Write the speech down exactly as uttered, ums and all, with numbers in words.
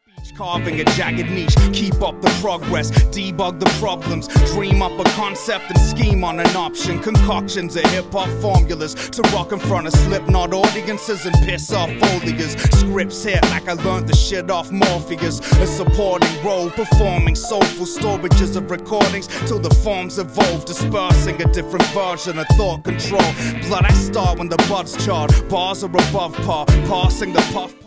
Carving a jagged niche, keep up the progress, debug the problems, dream up a concept and scheme on an option. Concoctions of hip-hop formulas to rock in front of Slipknot audiences and piss off folias. Scripts hit like I learned the shit off Morpheus. A supporting role, performing soulful storages of recordings till the forms evolve, dispersing a different version of thought control. Blood I start when the buds charred, bars are above par, passing the puff.